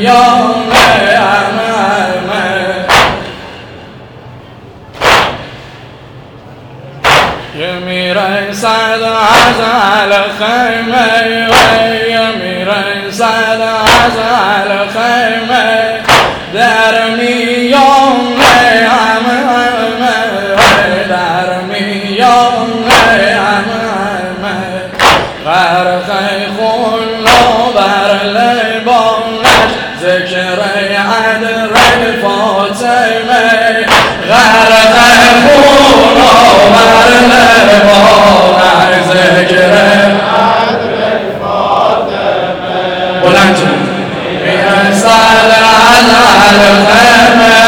میان همه یه میرسد از الخیمه یه میرسد از الخیمه در میان همه در میان همه غرق خون و بر لبانش ذکر عدر فاطمه غرق خون و بر لبانش ذکر عدر فاطمه بلند میرسد از الخیمه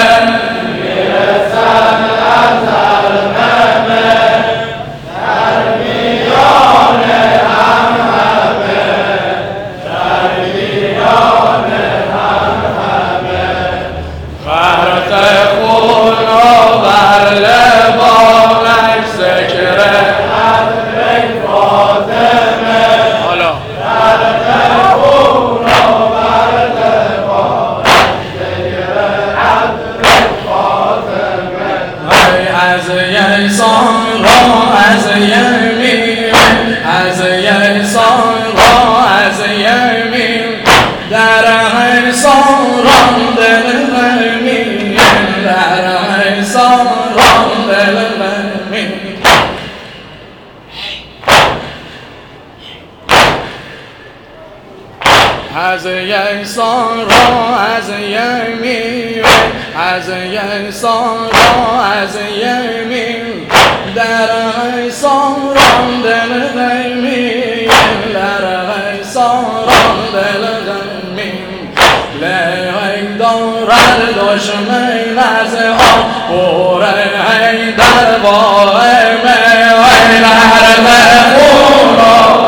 از یسان را از یمین از یسان را از یمین در ایسان را دل غمین در ایسان را دل غمین لیک دارد دشمن از آن بوره در باهمه وی لرد خون و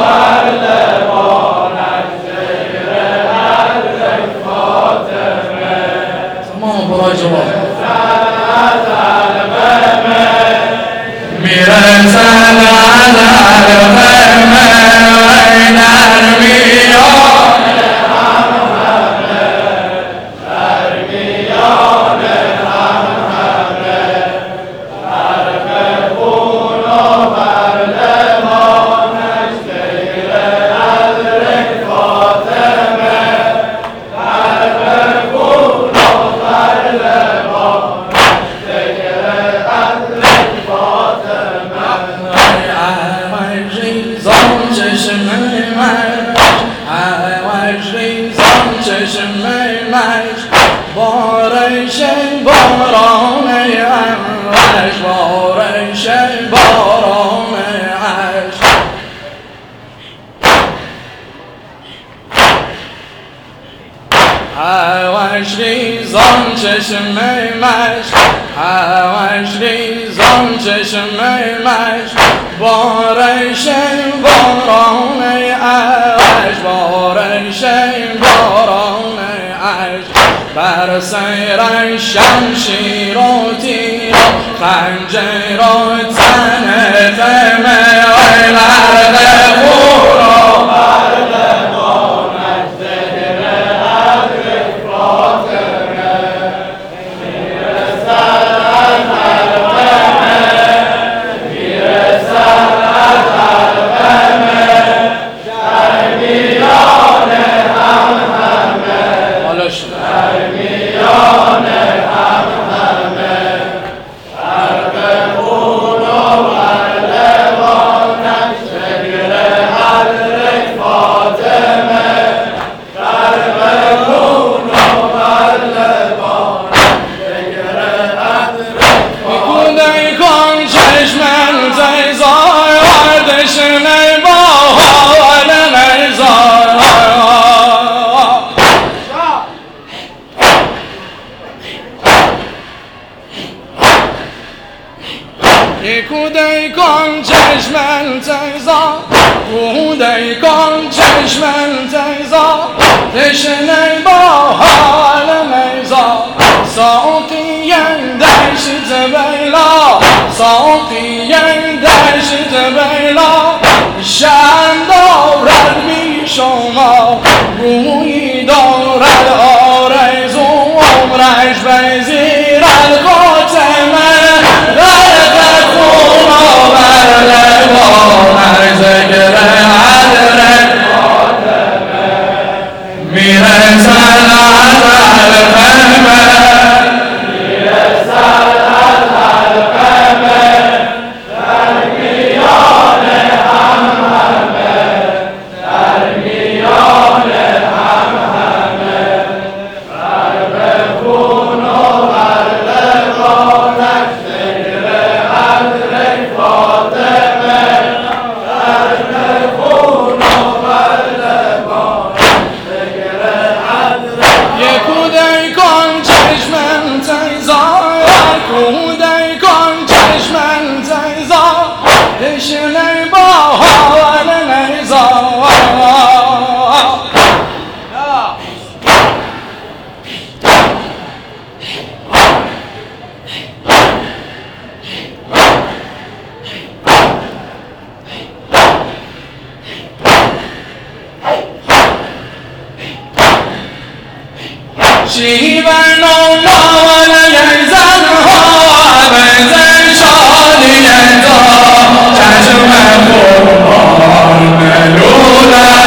هواش ریزان چشمه مشک هواش ریزان چشمه مشک بارش باران عشق بارش باران عشق بر سیر شمشیر و تیر و خنجر و تن خیمه و لرد خون و برد کودای کن چشمن تیزا کودای کن چشمن تیزا تشنه با حال میزا ساقیان دشت بیلا ساقیان دشت بیلا شن دارد بی شما روی دارد رش بزیر الخاتمه غرق خون آور لبان ذکر حضرت میرسد از القمه شیون نوال یزن ها بزن شادی تا چشم قربان ملولا